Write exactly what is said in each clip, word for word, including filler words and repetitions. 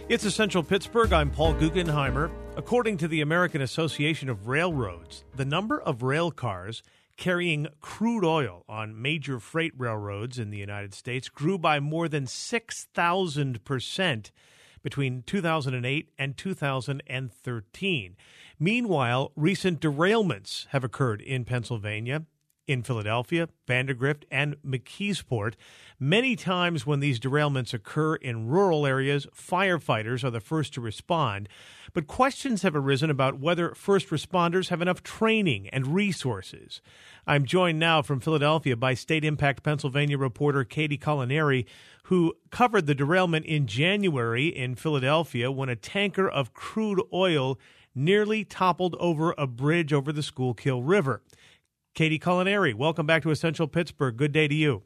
It's Essential Pittsburgh. I'm Paul Guggenheimer. According to the American Association of Railroads, the number of rail cars carrying crude oil on major freight railroads in the United States grew by more than six thousand percent between two thousand eight and two thousand thirteen. Meanwhile, recent derailments have occurred in Pennsylvania, in Philadelphia, Vandergrift, and McKeesport. Many times when these derailments occur in rural areas, firefighters are the first to respond. But questions have arisen about whether first responders have enough training and resources. I'm joined now from Philadelphia by State Impact Pennsylvania reporter Katie Culinary, who covered the derailment in January in Philadelphia when a tanker of crude oil nearly toppled over a bridge over the Schuylkill River. Katie Culinary, welcome back to Essential Pittsburgh. Good day to you.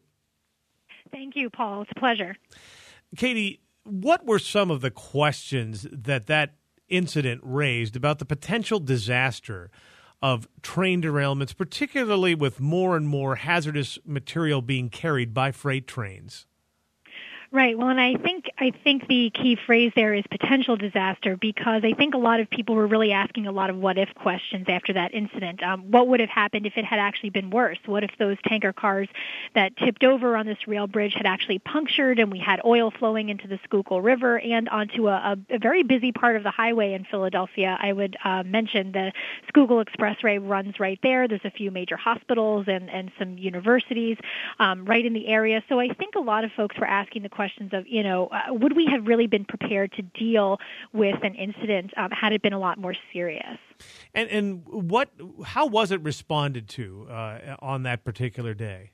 Thank you, Paul. It's a pleasure. Katie, what were some of the questions that that incident raised about the potential disaster of train derailments, particularly with more and more hazardous material being carried by freight trains? Right. Well, and I think I think the key phrase there is potential disaster, because I think a lot of people were really asking a lot of what-if questions after that incident. Um, what would have happened if it had actually been worse? What if those tanker cars that tipped over on this rail bridge had actually punctured and we had oil flowing into the Schuylkill River and onto a, a, a very busy part of the highway in Philadelphia? I would uh, mention the Schuylkill Expressway runs right there. There's a few major hospitals and, and some universities um, right in the area. So I think a lot of folks were asking the question questions of, you know, uh, would we have really been prepared to deal with an incident um, had it been a lot more serious? And and what, how was it responded to uh, on that particular day?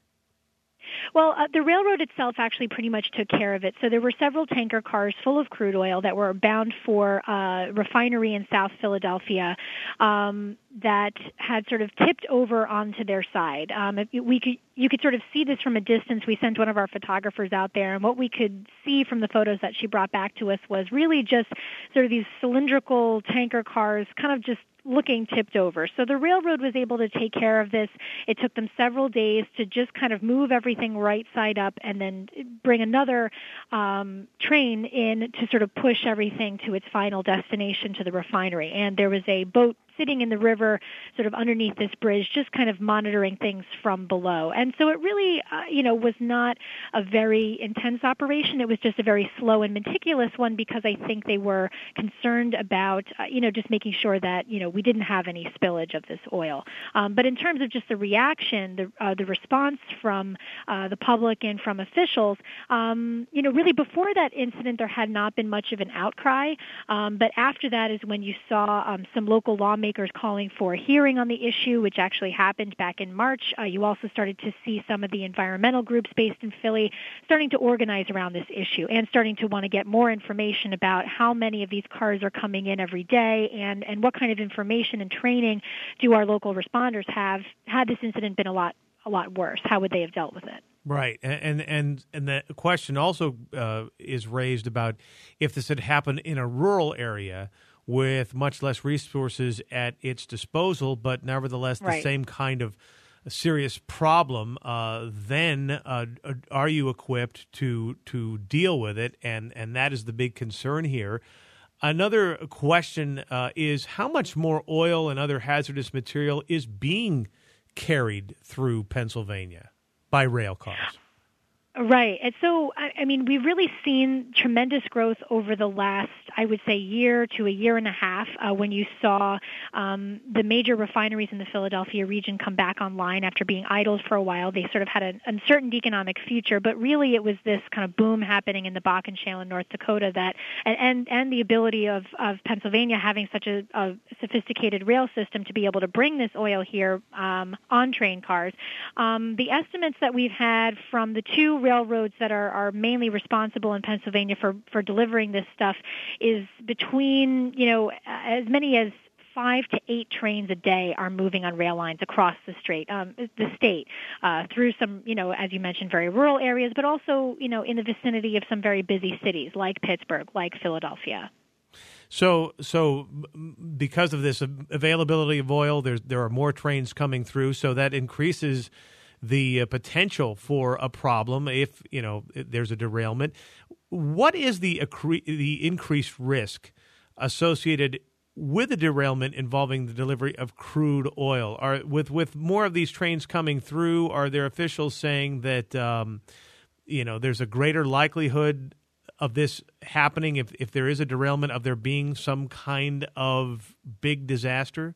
Well, uh, the railroad itself actually pretty much took care of it. So there were several tanker cars full of crude oil that were bound for a refinery in South Philadelphia um, that had sort of tipped over onto their side. Um, if we could, you could sort of see this from a distance. We sent one of our photographers out there, and what we could see from the photos that she brought back to us was really just sort of these cylindrical tanker cars kind of just looking tipped over. So the railroad was able to take care of this. It took them several days to just kind of move everything right side up and then bring another um, train in to sort of push everything to its final destination, to the refinery. And there was a boat sitting in the river sort of underneath this bridge, just kind of monitoring things from below. And so it really, uh, you know, was not a very intense operation. It was just a very slow and meticulous one, because I think they were concerned about, uh, you know, just making sure that, you know, we didn't have any spillage of this oil. Um, but in terms of just the reaction, the, uh, the response from uh, the public and from officials, um, you know, really before that incident, there had not been much of an outcry. Um, but after that is when you saw um, some local lawmakers calling for a hearing on the issue, which actually happened back in March. Uh, you also started to see some of the environmental groups based in Philly starting to organize around this issue and starting to want to get more information about how many of these cars are coming in every day, and, and what kind of information and training do our local responders have. Had this incident been a lot a lot worse, how would they have dealt with it? Right, and and and the question also uh, is raised about if this had happened in a rural area with much less resources at its disposal, but nevertheless the right. same kind of serious problem, uh, then uh, are you equipped to to deal with it? And, and that is the big concern here. Another question uh, is how much more oil and other hazardous material is being carried through Pennsylvania by rail cars? Right. And so, I, I mean, we've really seen tremendous growth over the last, I would say, year to a year and a half uh, when you saw um, the major refineries in the Philadelphia region come back online after being idled for a while. They sort of had an uncertain economic future, but really it was this kind of boom happening in the Bakken Shale in North Dakota that, and, and, and the ability of, of Pennsylvania having such a, a sophisticated rail system to be able to bring this oil here um, on train cars. Um, the estimates that we've had from the two railroads that are, are mainly responsible in Pennsylvania for, for delivering this stuff is between, you know, as many as five to eight trains a day are moving on rail lines across the state, um, the state, uh, through some, you know, as you mentioned, very rural areas, but also, you know, in the vicinity of some very busy cities like Pittsburgh, like Philadelphia. So, so because of this availability of oil, there's there are more trains coming through, so that increases the uh, potential for a problem if, you know, there's a derailment. What is the accre- the increased risk associated with a derailment involving the delivery of crude oil? Are with with more of these trains coming through, are there officials saying that um, you know, there's a greater likelihood of this happening if if there is a derailment, of there being some kind of big disaster?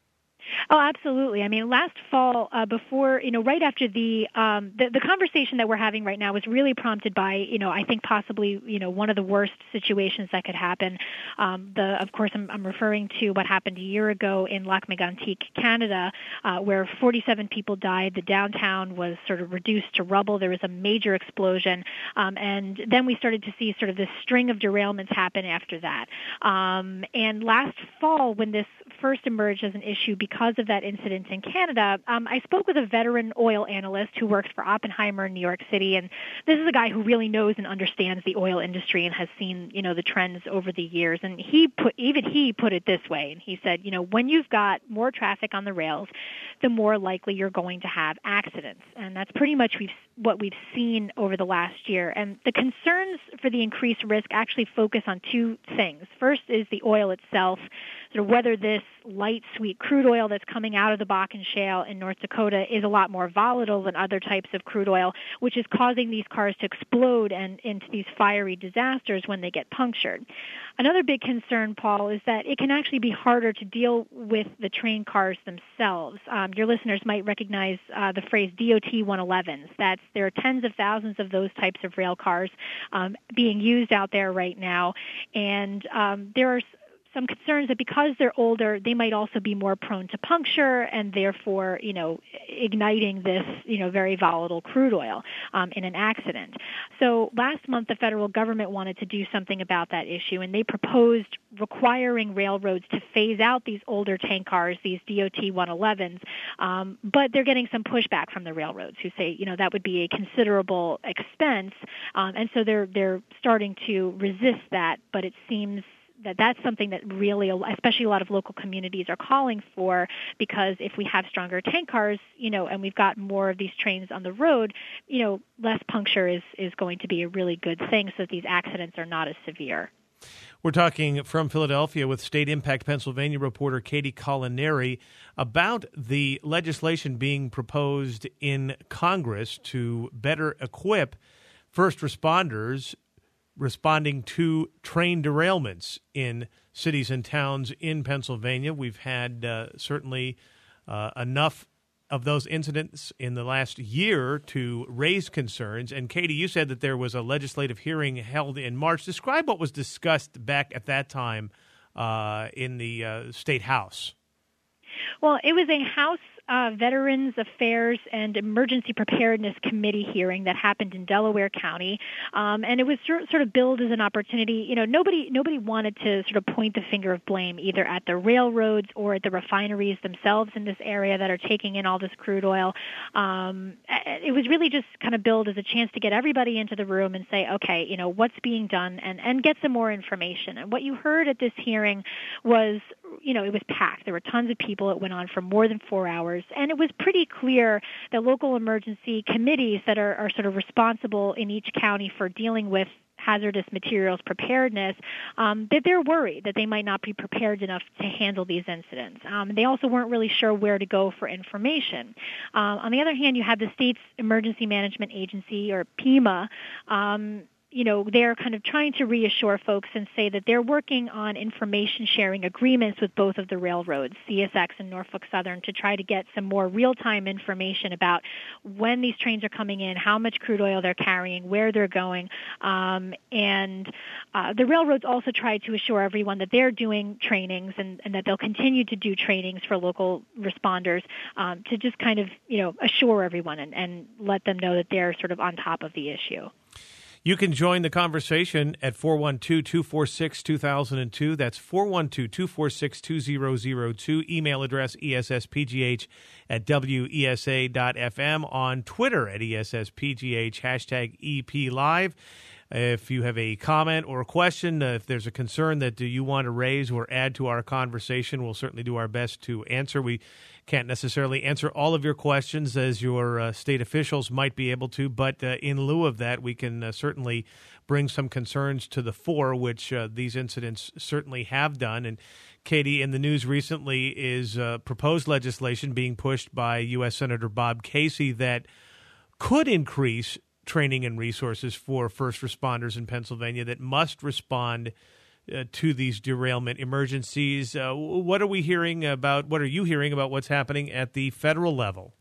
Oh, absolutely. I mean, last fall, uh, before, you know, right after the, um, the the conversation that we're having right now was really prompted by, you know, I think possibly, you know, one of the worst situations that could happen. Um, the, of course, I'm, I'm referring to what happened a year ago in Lac-Mégantic, Canada, uh, where forty-seven people died. The downtown was sort of reduced to rubble. There was a major explosion, um, and then we started to see sort of this string of derailments happen after that. Um, and last fall, when this first emerged as an issue because of that incident in Canada, um, I spoke with a veteran oil analyst who works for Oppenheimer in New York City, and this is a guy who really knows and understands the oil industry and has seen, you know, the trends over the years. And he put, even he put it this way, and he said, you know, when you've got more traffic on the rails, the more likely you're going to have accidents, and that's pretty much we've, what we've seen over the last year. And the concerns for the increased risk actually focus on two things. First is the oil itself, sort of whether this light sweet crude oil that's coming out of the Bakken Shale in North Dakota is a lot more volatile than other types of crude oil, which is causing these cars to explode and into these fiery disasters when they get punctured. Another big concern, Paul, is that it can actually be harder to deal with the train cars themselves. Um, your listeners might recognize uh, the phrase D O T one elevens. That's, there are tens of thousands of those types of rail cars um, being used out there right now, and um, there are some concerns that because they're older, they might also be more prone to puncture and therefore, you know, igniting this, you know, very volatile crude oil um, in an accident. So last month, the federal government wanted to do something about that issue, and they proposed requiring railroads to phase out these older tank cars, these D O T one elevens, um, but they're getting some pushback from the railroads who say, you know, that would be a considerable expense, um, and so they're they're starting to resist that, but it seems that that's something that really, especially a lot of local communities are calling for, because if we have stronger tank cars, you know, and we've got more of these trains on the road, you know, less puncture is, is going to be a really good thing so that these accidents are not as severe. We're talking from Philadelphia with State Impact Pennsylvania reporter Katie Colineri about the legislation being proposed in Congress to better equip first responders responding to train derailments in cities and towns in Pennsylvania. We've had uh, certainly uh, enough of those incidents in the last year to raise concerns. And Katie, you said that there was a legislative hearing held in March. Describe what was discussed back at that time uh, in the uh, State House. Well, it was a House uh, Veterans Affairs and Emergency Preparedness Committee hearing that happened in Delaware County, um, and it was sort of billed as an opportunity. You know, nobody nobody wanted to sort of point the finger of blame either at the railroads or at the refineries themselves in this area that are taking in all this crude oil. Um, it was really just kind of billed as a chance to get everybody into the room and say, okay, you know, what's being done, and, and get some more information. And what you heard at this hearing was, you know, it was packed. There were tons of people. It went on for more than four hours. And it was pretty clear that local emergency committees that are, are sort of responsible in each county for dealing with hazardous materials preparedness, um, that they're worried that they might not be prepared enough to handle these incidents. Um, they also weren't really sure where to go for information. Um, on the other hand, you have the state's Emergency Management Agency, or PEMA. Um, you know, they're kind of trying to reassure folks and say that they're working on information sharing agreements with both of the railroads, C S X and Norfolk Southern, to try to get some more real-time information about when these trains are coming in, how much crude oil they're carrying, where they're going. Um, and uh, the railroads also try to assure everyone that they're doing trainings and, and that they'll continue to do trainings for local responders um, to just kind of, you know, assure everyone and, and let them know that they're sort of on top of the issue. You can join the conversation at four one two, two four six, two thousand two. That's four one two, two four six, two zero zero two. Email address E S S P G H at W E S A dot F M. On Twitter at E S S P G H, hashtag E P Live. If you have a comment or a question, uh, if there's a concern that uh, you want to raise or add to our conversation, we'll certainly do our best to answer. We can't necessarily answer all of your questions as your uh, state officials might be able to, but uh, in lieu of that, we can uh, certainly bring some concerns to the fore, which uh, these incidents certainly have done. And Katie, in the news recently is uh, proposed legislation being pushed by U S Senator Bob Casey that could increase training and resources for first responders in Pennsylvania that must respond uh, to these derailment emergencies. Uh, what are we hearing about? What are you hearing about what's happening at the federal level?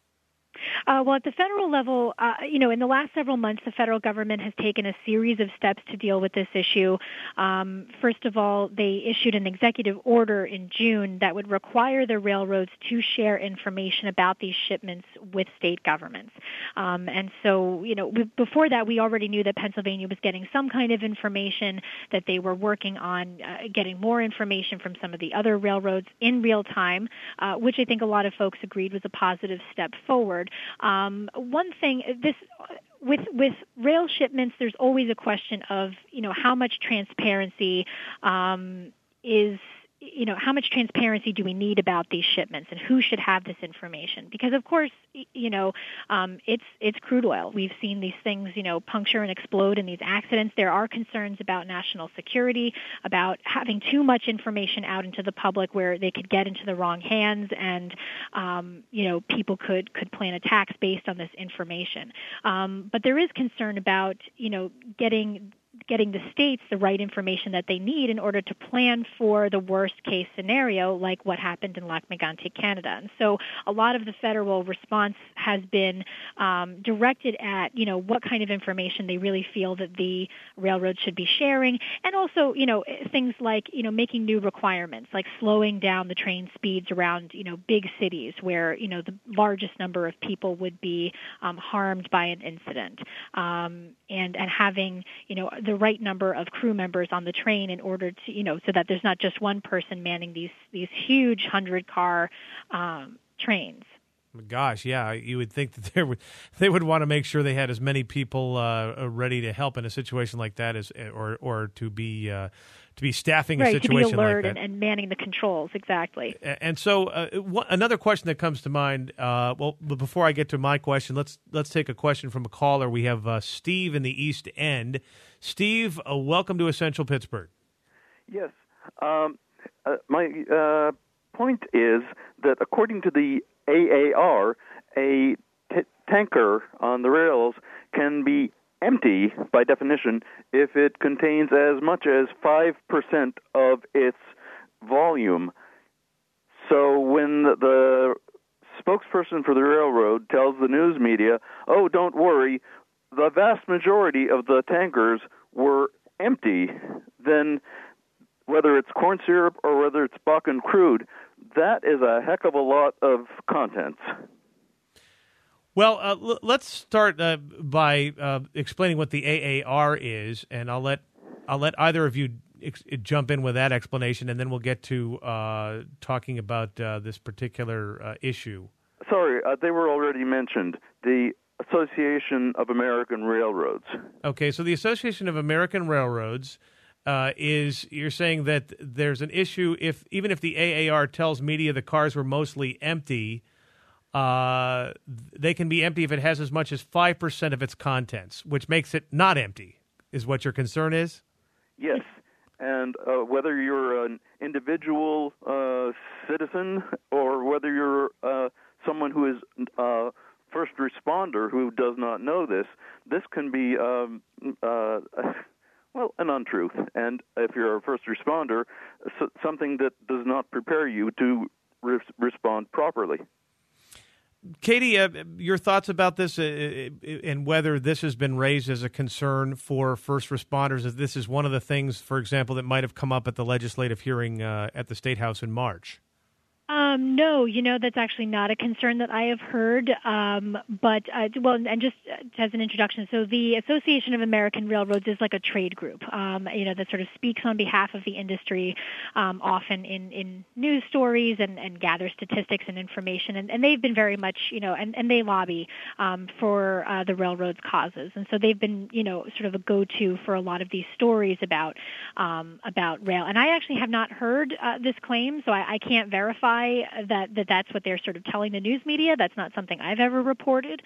Uh, well, at the federal level, uh, you know, in the last several months, the federal government has taken a series of steps to deal with this issue. Um, first of all, they issued an executive order in June that would require the railroads to share information about these shipments with state governments. Um, and so, you know, before that, we already knew that Pennsylvania was getting some kind of information, that they were working on uh, getting more information from some of the other railroads in real time, uh, which I think a lot of folks agreed was a positive step forward. Um, one thing, this with with rail shipments, there's always a question of, you know, how much transparency um, is, you know, how much transparency do we need about these shipments, and who should have this information? Because of course, you know, um, it's it's crude oil. We've seen these things, you know, puncture and explode in these accidents. There are concerns about national security, about having too much information out into the public where they could get into the wrong hands, and um, you know, people could could plan attacks based on this information. Um, but there is concern about, you know, getting. getting the states the right information that they need in order to plan for the worst case scenario, like what happened in Lac-Mégantic, Canada. And so a lot of the federal response has been um, directed at, you know, what kind of information they really feel that the railroads should be sharing, and also, you know, things like, you know, making new requirements, like slowing down the train speeds around, you know, big cities where, you know, the largest number of people would be um, harmed by an incident, um, and, and having, you know, the right number of crew members on the train in order to, you know, so that there's not just one person manning these these huge hundred-car um, trains. Gosh, yeah, you would think that they would they would want to make sure they had as many people uh, ready to help in a situation like that as, or or to be uh, to be staffing right, a situation to be alert like that and, and manning the controls, exactly. And so, uh, w- another question that comes to mind. Uh, well, but before I get to my question, let's let's take a question from a caller. We have uh, Steve in the East End. Steve, uh, welcome to Essential Pittsburgh. Yes, um, uh, my uh, point is that according to the A A R, a t- tanker on the rails can be empty by definition if it contains as much as five percent of its volume. So when the, the spokesperson for the railroad tells the news media, oh, don't worry, the vast majority of the tankers were empty, then whether it's corn syrup or whether it's Bakken crude, that is a heck of a lot of contents. Well, uh, l- let's start uh, by uh, explaining what the A A R is, and I'll let I'll let either of you ex- jump in with that explanation, and then we'll get to uh, talking about uh, this particular uh, issue. Sorry, uh, they were already mentioned. The Association of American Railroads. Okay, so the Association of American Railroads uh, is, you're saying that there's an issue if, even if the A A R tells media the cars were mostly empty, uh, they can be empty if it has as much as five percent of its contents, which makes it not empty, is what your concern is? Yes, and uh, whether you're an individual uh, citizen or whether you're uh, someone who is uh, first responder who does not know this, this can be, um, uh, well, an untruth. And if you're a first responder, something that does not prepare you to re- respond properly. Katie, uh, your thoughts about this uh, and whether this has been raised as a concern for first responders, as this is one of the things, for example, that might have come up at the legislative hearing uh, at the State House in March? Um, no, you know, that's actually not a concern that I have heard. Um, but, uh, well, and just as an introduction, so the Association of American Railroads is like a trade group, um, you know, that sort of speaks on behalf of the industry, um, often in, in news stories and, and gathers statistics and information. And, and they've been very much, you know, and, and they lobby um, for uh, the railroads' causes. And so they've been, you know, sort of a go-to for a lot of these stories about um, about rail. And I actually have not heard uh, this claim, so I, I can't verify that, that that's what they're sort of telling the news media. That's not something I've ever reported.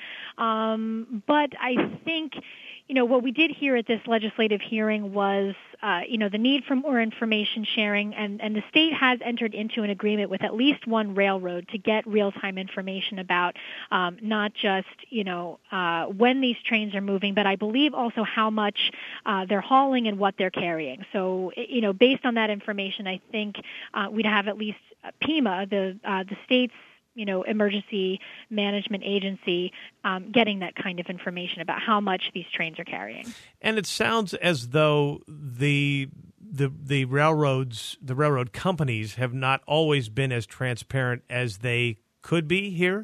Um, but I think, you know, what we did hear at this legislative hearing was, uh, you know, the need for more information sharing, and, and the state has entered into an agreement with at least one railroad to get real-time information about um, not just, you know, uh, when these trains are moving, but I believe also how much uh, they're hauling and what they're carrying. So, you know, based on that information, I think uh, we'd have at least PEMA, the uh, the state's you know, emergency management agency, um, getting that kind of information about how much these trains are carrying. And it sounds as though the the the railroads, the railroad companies, have not always been as transparent as they could be here.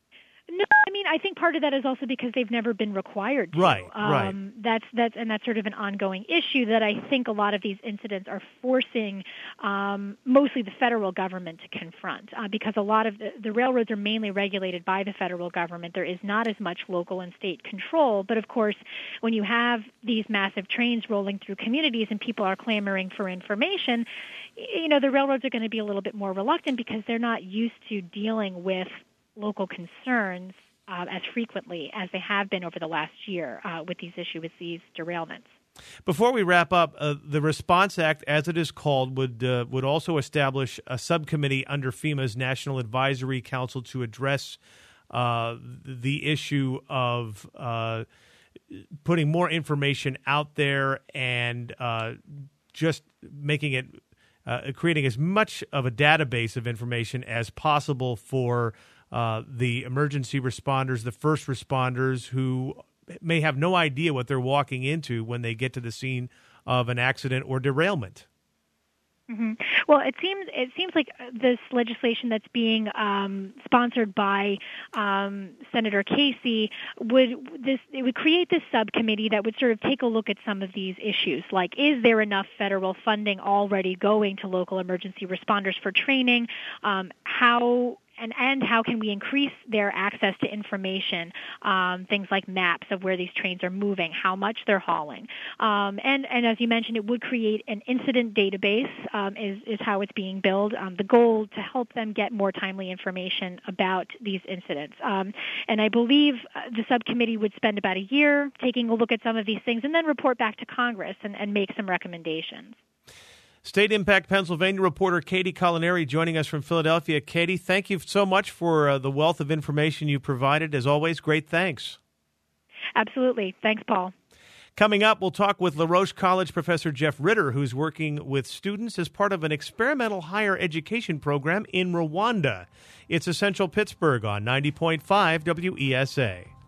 No, I mean, I think part of that is also because they've never been required to. Right, um, right. That's that's and that's sort of an ongoing issue that I think a lot of these incidents are forcing um, mostly the federal government to confront, uh, because a lot of the, the railroads are mainly regulated by the federal government. There is not as much local and state control. But of course, when you have these massive trains rolling through communities and people are clamoring for information, you know, the railroads are going to be a little bit more reluctant because they're not used to dealing with local concerns uh, as frequently as they have been over the last year uh, with these issues, with these derailments. Before we wrap up, uh, the Response Act, as it is called, would uh, would also establish a subcommittee under FEMA's National Advisory Council to address uh, the issue of uh, putting more information out there and uh, just making it, uh, creating as much of a database of information as possible for Uh, the emergency responders, the first responders who may have no idea what they're walking into when they get to the scene of an accident or derailment. Mm-hmm. Well, it seems it seems like this legislation that's being um, sponsored by um, Senator Casey would this it would create this subcommittee that would sort of take a look at some of these issues, like is there enough federal funding already going to local emergency responders for training? Um, how And, and how can we increase their access to information, um, things like maps of where these trains are moving, how much they're hauling. Um, and, and as you mentioned, it would create an incident database um, is, is how it's being billed. Um, the goal to help them get more timely information about these incidents. Um, and I believe the subcommittee would spend about a year taking a look at some of these things and then report back to Congress and, and make some recommendations. State Impact Pennsylvania reporter Katie Colinari joining us from Philadelphia. Katie, thank you so much for uh, the wealth of information you provided. As always, great thanks. Absolutely. Thanks, Paul. Coming up, we'll talk with LaRoche College professor Jeff Ritter, who's working with students as part of an experimental higher education program in Rwanda. It's Essential Pittsburgh on ninety point five W E S A.